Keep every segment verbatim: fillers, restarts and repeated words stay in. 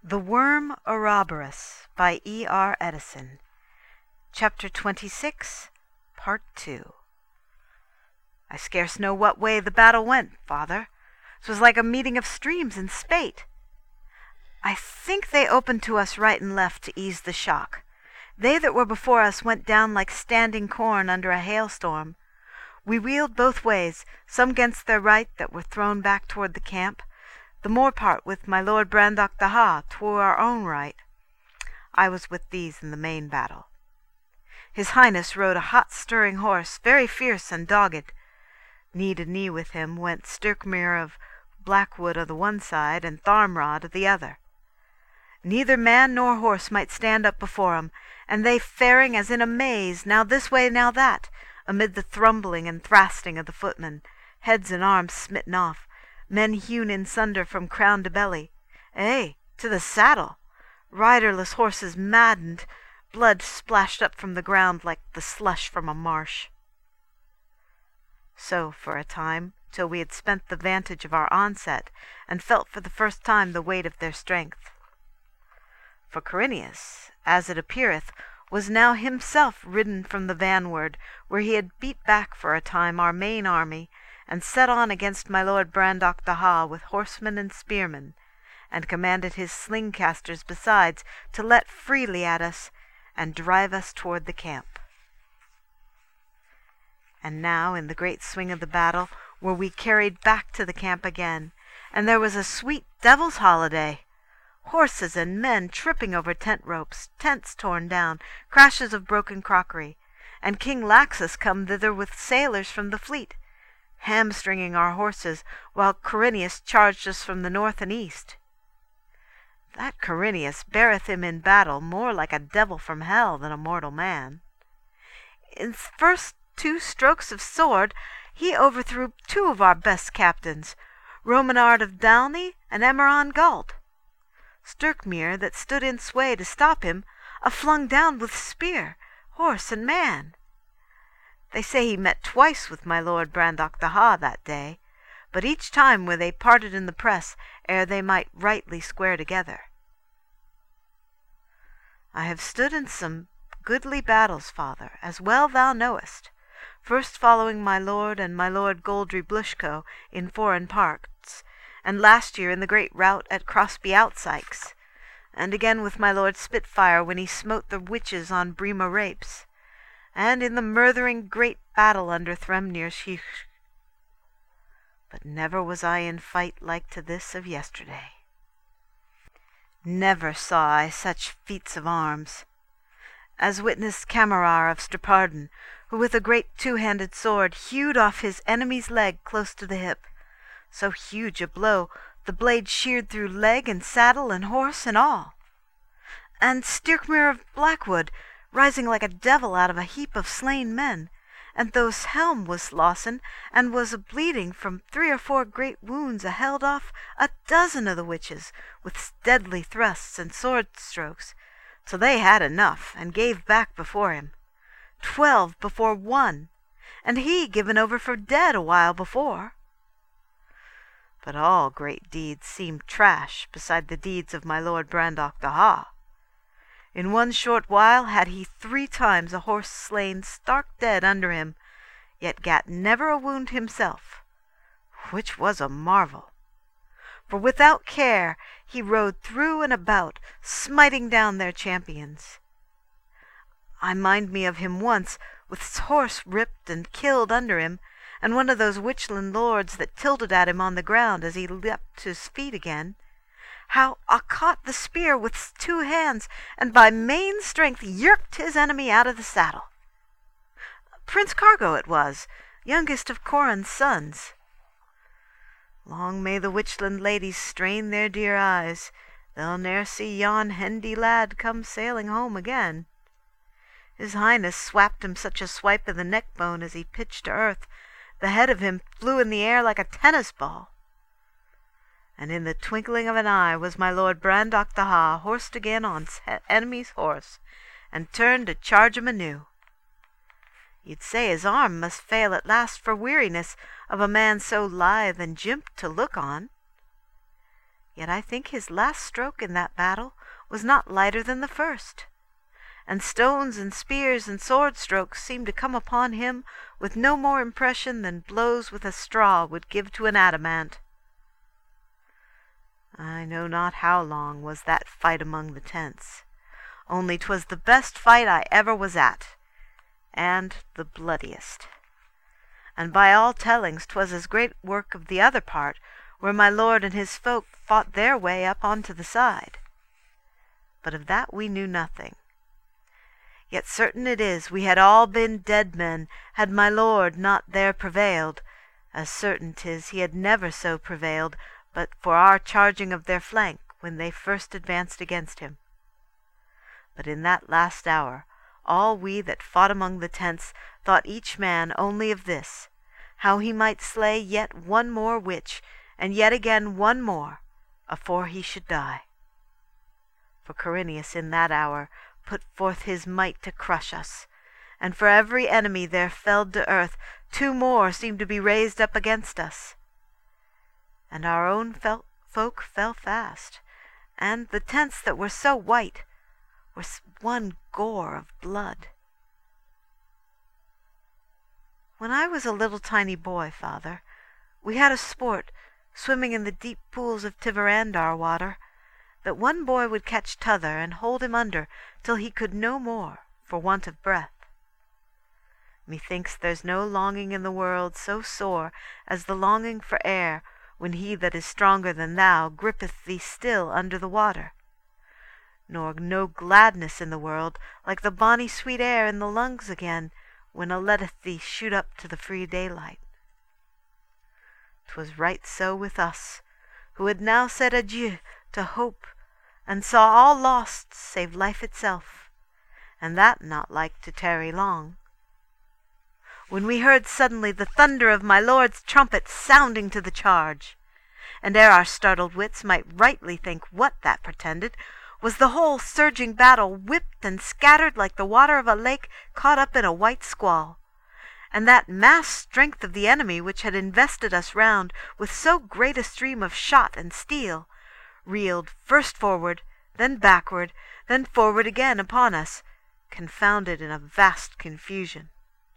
The Worm Ouroboros by E. R. Edison. Chapter twenty-six, Part two. I scarce know what way the battle went, father. 'Twas like a meeting of streams in spate. I think they opened to us right and left to ease the shock. They that were before us went down like standing corn under a hailstorm. We wheeled both ways, some 'gainst their right that were thrown back toward the camp, the more part with my Lord Brandok the Ha toward our own right. I was with these in the main battle. His Highness rode a hot stirring horse, very fierce and dogged. Knee to knee with him went Stirkmere of Blackwood o' the one side, and Tharmrod o' the other. Neither man nor horse might stand up before 'em, and they faring as in a maze, now this way, now that, amid the thrumbling and thrasting of the footmen, heads and arms smitten off, men hewn in sunder from crown to belly, ay, to the saddle, riderless horses maddened, blood splashed up from the ground like the slush from a marsh. So for a time, till we had spent the vantage of our onset, and felt for the first time the weight of their strength. For Corineus, as it appeareth, was now himself ridden from the vanward, where he had beat back for a time our main army, and set on against my Lord Brandok the Ha with horsemen and spearmen, and commanded his sling-casters besides to let freely at us, and drive us toward the camp. And now in the great swing of the battle were we carried back to the camp again, and there was a sweet devil's holiday. Horses and men tripping over tent ropes, tents torn down, crashes of broken crockery, and King Laxus come thither with sailors from the fleet, hamstringing our horses, while Corineus charged us from the north and east. That Corineus beareth him in battle more like a devil from hell than a mortal man. In first two strokes of sword he overthrew two of our best captains, Romanard of Dalney and Emeron Galt. Stirkmere, that stood in sway to stop him, a flung down with spear, horse and man. They say he met twice with my Lord Brandok the Ha that day, but each time were they parted in the press ere they might rightly square together. I have stood in some goodly battles, father, as well thou knowest, first following my lord and my Lord Goldry Blushko in foreign parts, and last year in the great rout at Crosby Outsykes, and again with my Lord Spitfire when he smote the witches on Brema Rapes, and in the murthering great battle under Thremnir. But never was I in fight like to this of yesterday. Never saw I such feats of arms. As witness Camerar of Streparden, who with a great two-handed sword hewed off his enemy's leg close to the hip, so huge a blow the blade sheared through leg and saddle and horse and all. And Stirkmere of Blackwood, rising like a devil out of a heap of slain men, and those helm was lossen, and was a bleeding from three or four great wounds a held off a dozen of the witches with deadly thrusts and sword strokes, till they had enough, and gave back before him. Twelve before one, and he given over for dead a while before. But all great deeds seem trash beside the deeds of my Lord Brandok the Ha. In one short while had he three times a horse slain stark dead under him, yet gat never a wound himself, which was a marvel. For without care he rode through and about, smiting down their champions. I mind me of him once, with his horse ripped and killed under him, and one of those Witchland lords that tilted at him on the ground as he leapt to his feet again, how I caught the spear with two hands, and by main strength yerked his enemy out of the saddle. Prince Cargo it was, youngest of Corin's sons. Long may the Witchland ladies strain their dear eyes, they'll ne'er see yon hendy lad come sailing home again. His Highness swapped him such a swipe of the neck bone as he pitched to earth, the head of him flew in the air like a tennis ball. And in the twinkling of an eye was my Lord Brandok the Ha horsed again on enemy's horse, and turned to charge him anew. You'd say his arm must fail at last for weariness of a man so lithe and jimp to look on. Yet I think his last stroke in that battle was not lighter than the first, and stones and spears and sword strokes seemed to come upon him with no more impression than blows with a straw would give to an adamant. I know not how long was that fight among the tents, only 'twas the best fight I ever was at, and the bloodiest. And by all tellings 'twas as great work of the other part, where my lord and his folk fought their way up on to the side. But of that we knew nothing. Yet certain it is we had all been dead men had my lord not there prevailed, as certain 'tis he had never so prevailed but for our charging of their flank when they first advanced against him. But in that last hour all we that fought among the tents thought each man only of this, how he might slay yet one more witch, and yet again one more, afore he should die. For Corineus in that hour put forth his might to crush us, and for every enemy there felled to earth, two more seemed to be raised up against us. And our own fel- folk fell fast, and the tents that were so white were one gore of blood. When I was a little tiny boy, father, we had a sport, swimming in the deep pools of Tivarandar water, that one boy would catch t'other and hold him under till he could no more for want of breath. Methinks there's no longing in the world so sore as the longing for air when he that is stronger than thou grippeth thee still under the water, nor no gladness in the world like the bonny sweet air in the lungs again when a letteth thee shoot up to the free daylight. 'Twas right so with us, who had now said adieu to hope, and saw all lost save life itself, and that not like to tarry long, when we heard suddenly the thunder of my lord's trumpet sounding to the charge, and ere our startled wits might rightly think what that portended, was the whole surging battle whipped and scattered like the water of a lake caught up in a white squall, and that massed strength of the enemy which had invested us round with so great a stream of shot and steel, reeled first forward, then backward, then forward again upon us, confounded in a vast confusion.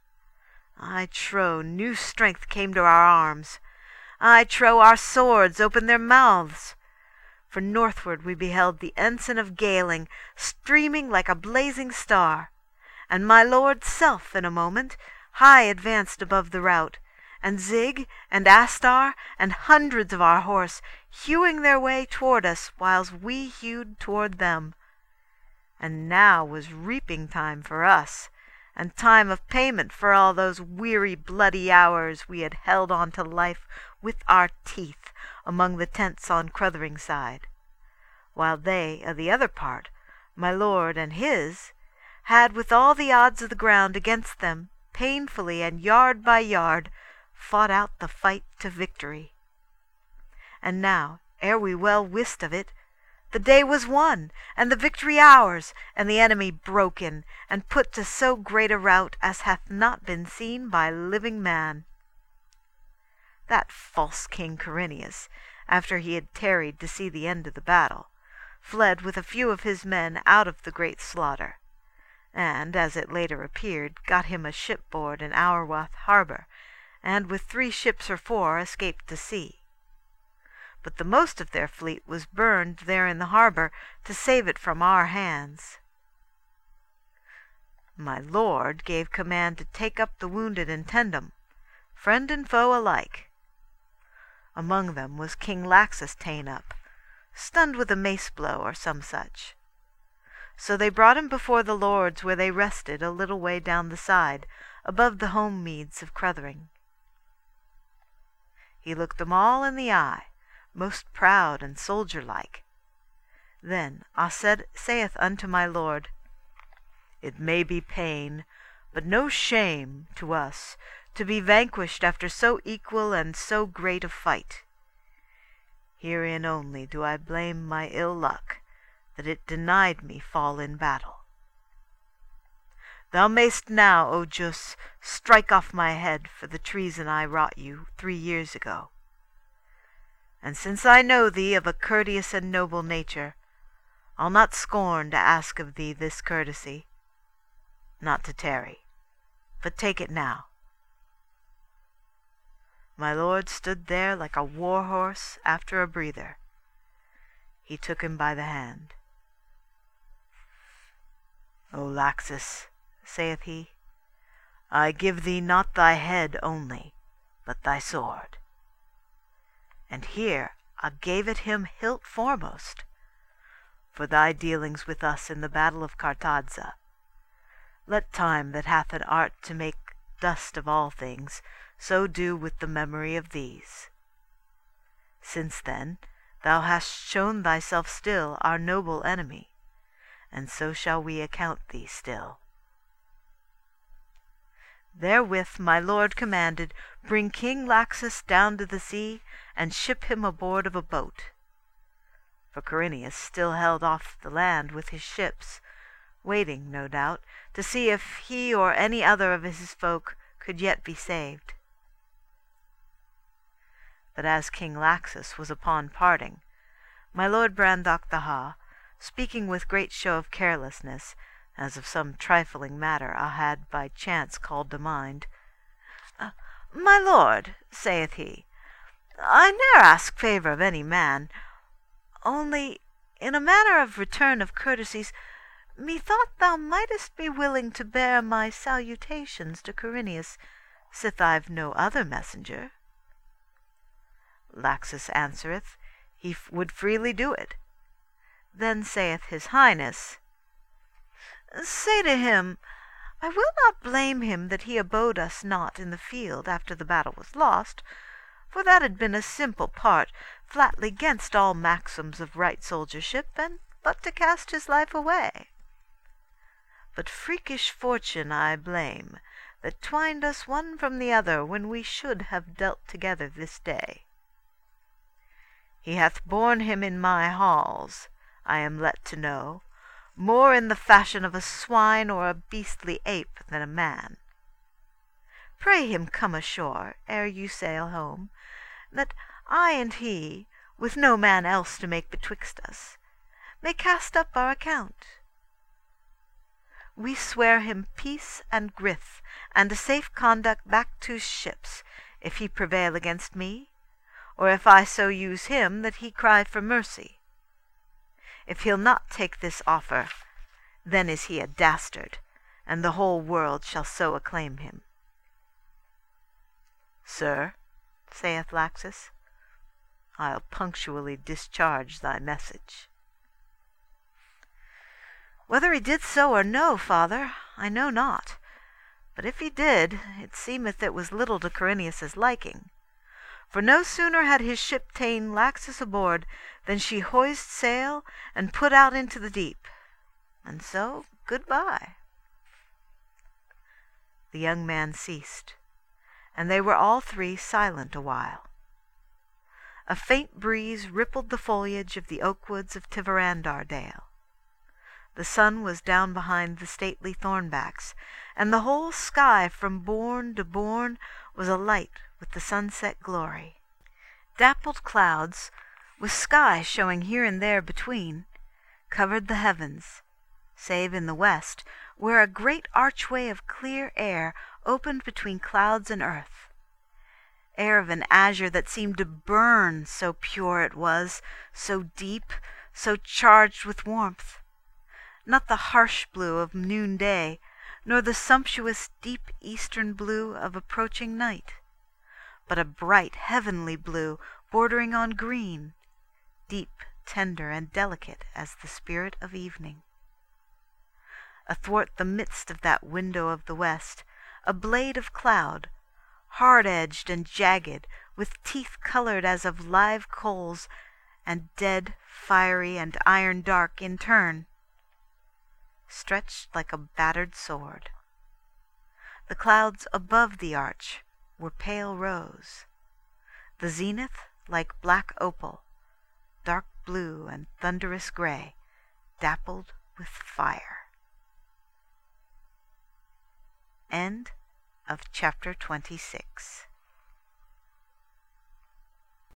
I trow new strength came to our arms. I trow our swords opened their mouths. For northward we beheld the ensign of Gaeling streaming like a blazing star, and my lord's self in a moment high advanced above the rout, and Zig and Astar and hundreds of our horse hewing their way toward us whiles we hewed toward them. And now was reaping time for us, and time of payment for all those weary bloody hours we had held on to life with our teeth among the tents on Crutherings-side, while they of the other part, my lord and his, had with all the odds of the ground against them, painfully and yard by yard, fought out the fight to victory. And now, ere we well wist of it, the day was won, and the victory ours, and the enemy broken, and put to so great a rout as hath not been seen by living man. That false King Corineus, after he had tarried to see the end of the battle, fled with a few of his men out of the great slaughter, and, as it later appeared, got him a shipboard in Aurwarth harbour, and with three ships or four escaped to sea. But the most of their fleet was burned there in the harbour to save it from our hands. My lord gave command to take up the wounded and tend 'em, friend and foe alike. Among them was King Laxus ta'en up, stunned with a mace blow or some such. So they brought him before the lords, where they rested a little way down the side, above the home meads of Cruthering. He looked them all in the eye, most proud and soldier-like. Then Arsed saith unto my lord, It may be pain, but no shame, to us, to be vanquished after so equal and so great a fight. Herein only do I blame my ill luck, that it denied me fall in battle. Thou mayst now, O Jus, strike off my head for the treason I wrought you three years ago. And since I know thee of a courteous and noble nature, I'll not scorn to ask of thee this courtesy, not to tarry, but take it now." My lord stood there like a war horse after a breather. He took him by the hand. "O Laxus," saith he, "I give thee not thy head only, but thy sword." And here I gave it him hilt foremost, "for thy dealings with us in the battle of Cartadza. Let time that hath an art to make dust of all things so do with the memory of these. Since then thou hast shown thyself still our noble enemy, and so shall we account thee still." Therewith my lord commanded, bring King Laxus down to the sea, and ship him aboard of a boat. For Corineus still held off the land with his ships, waiting, no doubt, to see if he or any other of his folk could yet be saved. But as King Laxus was upon parting, my lord Brandock the Ha, speaking with great show of carelessness, as of some trifling matter I had by chance called to mind, uh, "My lord," saith he, "I ne'er ask favour of any man, only in a matter of return of courtesies, methought thou mightest be willing to bear my salutations to Corineus, sith I've no other messenger." Laxus answereth, he would freely do it. Then saith his highness, "Say to him, I will not blame him that he abode us not in the field after the battle was lost, for that had been a simple part, flatly 'gainst all maxims of right soldiership, and but to cast his life away. But freakish fortune I blame, that twined us one from the other when we should have dealt together this day. He hath borne him in my halls, I am let to know, more in the fashion of a swine or a beastly ape than a man. Pray him come ashore ere you sail home, that I and he, with no man else to make betwixt us, may cast up our account. We swear him peace and grith, and a safe conduct back to ships, if he prevail against me, or if I so use him that he cry for mercy. If he'll not take this offer, then is he a dastard, and the whole world shall so acclaim him." "Sir," saith Laxus, "I'll punctually discharge thy message." "Whether he did so or no, father, I know not, but if he did, it seemeth it was little to Corineus's liking. For no sooner had his ship ta'en Laxus aboard than she hoised sail and put out into the deep, and so good-bye." The young man ceased, and they were all three silent awhile. A faint breeze rippled the foliage of the oak woods of Tiverandar Dale. The sun was down behind the stately thornbacks, and the whole sky from bourne to bourne was alight with the sunset glory. Dappled clouds, with sky showing here and there between, covered the heavens, save in the west, where a great archway of clear air opened between clouds and earth, air of an azure that seemed to burn, so pure it was, so deep, so charged with warmth. Not the harsh blue of noonday, nor the sumptuous deep eastern blue of approaching night, but a bright heavenly blue bordering on green, deep, tender, and delicate as the spirit of evening. Athwart the midst of that window of the west, a blade of cloud, hard-edged and jagged, with teeth colored as of live coals, and dead, fiery, and iron-dark in turn, stretched like a battered sword. The clouds above the arch were pale rose, the zenith like black opal, dark blue and thunderous gray, dappled with fire. End of chapter twenty-six.